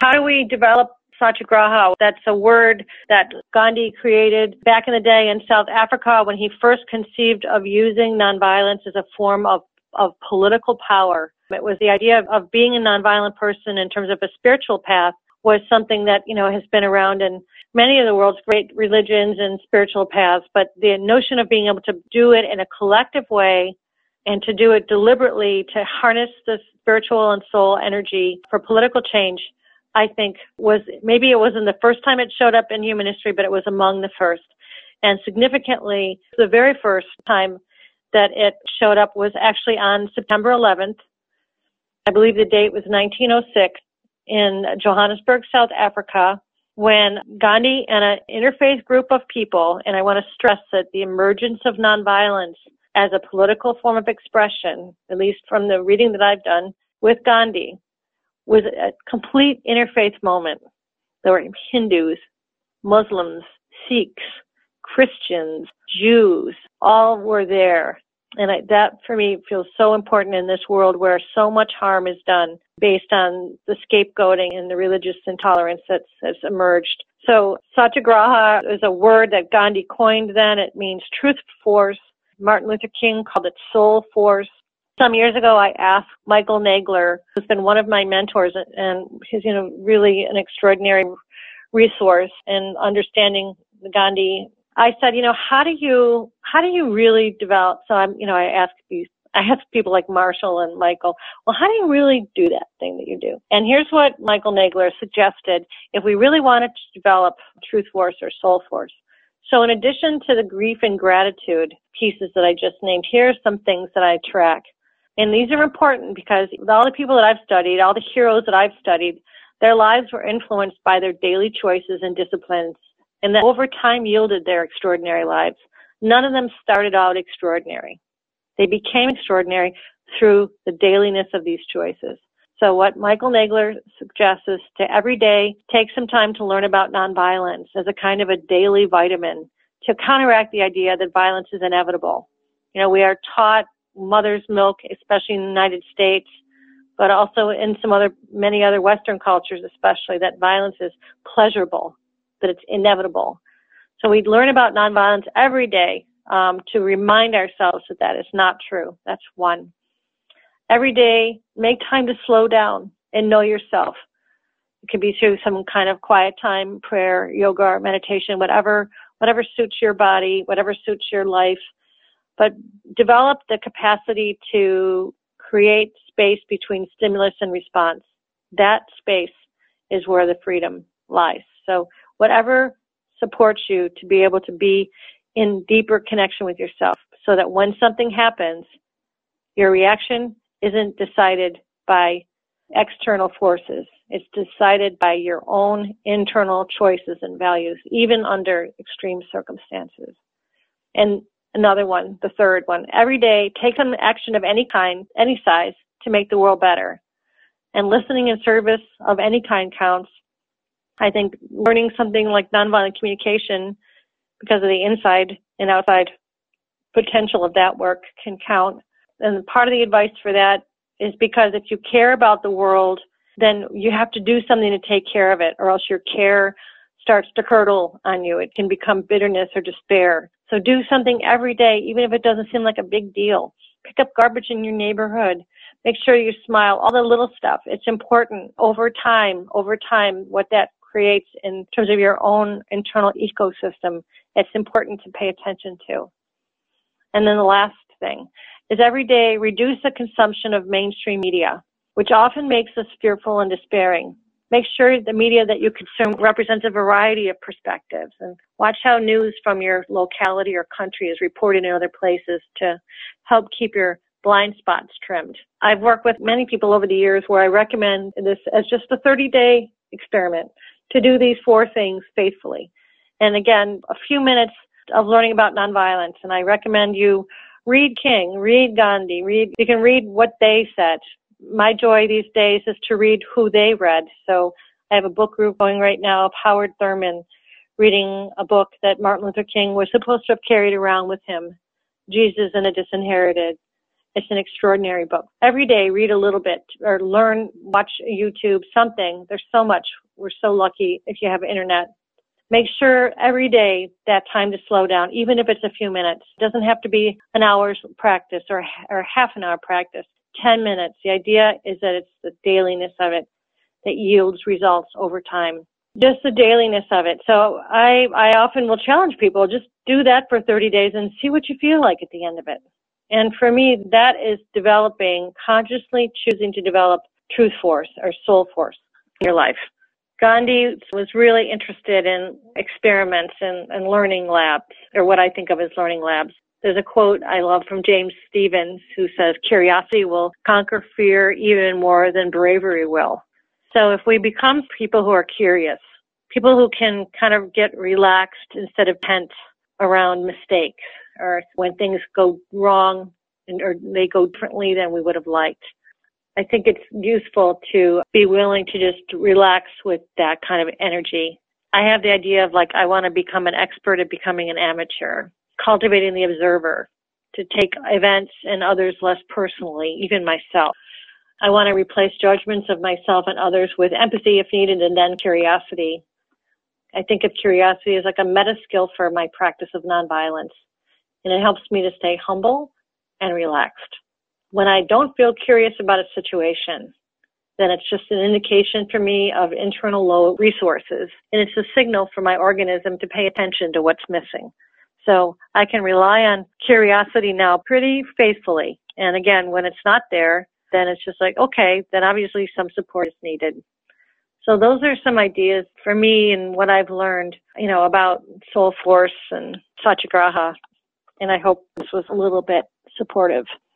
How do we develop Satyagraha? That's a word that Gandhi created back in the day in South Africa when he first conceived of using nonviolence as a form of political power. It was the idea of being a nonviolent person in terms of a spiritual path was something that, has been around in many of the world's great religions and spiritual paths. But the notion of being able to do it in a collective way and to do it deliberately to harness the spiritual and soul energy for political change, I think maybe it wasn't the first time it showed up in human history, but it was among the first. And significantly, the very first time that it showed up was actually on September 11th. I believe the date was 1906 in Johannesburg, South Africa, when Gandhi and an interfaith group of people, and I want to stress that the emergence of nonviolence as a political form of expression, at least from the reading that I've done with Gandhi, was a complete interfaith moment. There were Hindus, Muslims, Sikhs, Christians, Jews, all were there. And that, for me, feels so important in this world where so much harm is done based on the scapegoating and the religious intolerance that's emerged. So Satyagraha is a word that Gandhi coined then. It means truth force. Martin Luther King called it soul force. Some years ago, I asked Michael Nagler, who's been one of my mentors, and he's, really an extraordinary resource in understanding the Gandhi. I said, how do you really develop? So I ask people like Marshall and Michael, well, how do you really do that thing that you do? And here's what Michael Nagler suggested if we really wanted to develop truth force or soul force. So in addition to the grief and gratitude pieces that I just named, here are some things that I track. And these are important because all the people that I've studied, all the heroes that I've studied, their lives were influenced by their daily choices and disciplines, and that over time yielded their extraordinary lives. None of them started out extraordinary. They became extraordinary through the dailiness of these choices. So what Michael Nagler suggests is to every day take some time to learn about nonviolence as a kind of a daily vitamin to counteract the idea that violence is inevitable. We are taught mother's milk, especially in the United States, but also in many other Western cultures especially, that violence is pleasurable, that it's inevitable. So we learn about nonviolence every day to remind ourselves that is not true. That's one. Every day, make time to slow down and know yourself. It could be through some kind of quiet time, prayer, yoga, or meditation, whatever suits your body, whatever suits your life. But develop the capacity to create space between stimulus and response. That space is where the freedom lies. So whatever supports you to be able to be in deeper connection with yourself so that when something happens, your reaction isn't decided by external forces. It's decided by your own internal choices and values, even under extreme circumstances. And another one, the third one, every day, take an action of any kind, any size, to make the world better. And listening in service of any kind counts. I think learning something like nonviolent communication because of the inside and outside potential of that work can count. And part of the advice for that is because if you care about the world, then you have to do something to take care of it, or else your care starts to curdle on you. It can become bitterness or despair. So do something every day, even if it doesn't seem like a big deal. Pick up garbage in your neighborhood. Make sure you smile, all the little stuff. It's important over time, what that creates in terms of your own internal ecosystem. It's important to pay attention to. And then the last thing is every day reduce the consumption of mainstream media, which often makes us fearful and despairing. Make sure the media that you consume represents a variety of perspectives, and watch how news from your locality or country is reported in other places to help keep your blind spots trimmed. I've worked with many people over the years where I recommend this as just a 30-day experiment to do these 4 things faithfully. And again, a few minutes of learning about nonviolence, and I recommend you read King, read Gandhi, you can read what they said. My joy these days is to read who they read. So I have a book group going right now of Howard Thurman reading a book that Martin Luther King was supposed to have carried around with him, Jesus and the Disinherited. It's an extraordinary book. Every day, read a little bit or learn, watch YouTube, something. There's so much. We're so lucky if you have internet. Make sure every day that time to slow down, even if it's a few minutes. It doesn't have to be an hour's practice or half an hour practice. 10 minutes. The idea is that it's the dailiness of it that yields results over time. Just the dailiness of it. So I often will challenge people, just do that for 30 days and see what you feel like at the end of it. And for me, that is developing, consciously choosing to develop truth force or soul force in your life. Gandhi was really interested in experiments and learning labs, or what I think of as learning labs. There's a quote I love from James Stevens who says, curiosity will conquer fear even more than bravery will. So if we become people who are curious, people who can kind of get relaxed instead of tense around mistakes or when things go wrong or they go differently than we would have liked, I think it's useful to be willing to just relax with that kind of energy. I have the idea of I want to become an expert at becoming an amateur, cultivating the observer, to take events and others less personally, even myself. I want to replace judgments of myself and others with empathy if needed, and then curiosity. I think of curiosity as a meta skill for my practice of nonviolence, and it helps me to stay humble and relaxed. When I don't feel curious about a situation, then it's just an indication for me of internal low resources, and it's a signal for my organism to pay attention to what's missing. So I can rely on curiosity now pretty faithfully. And again, when it's not there, then it's just okay, then obviously some support is needed. So those are some ideas for me and what I've learned, about soul force and satyagraha. And I hope this was a little bit supportive.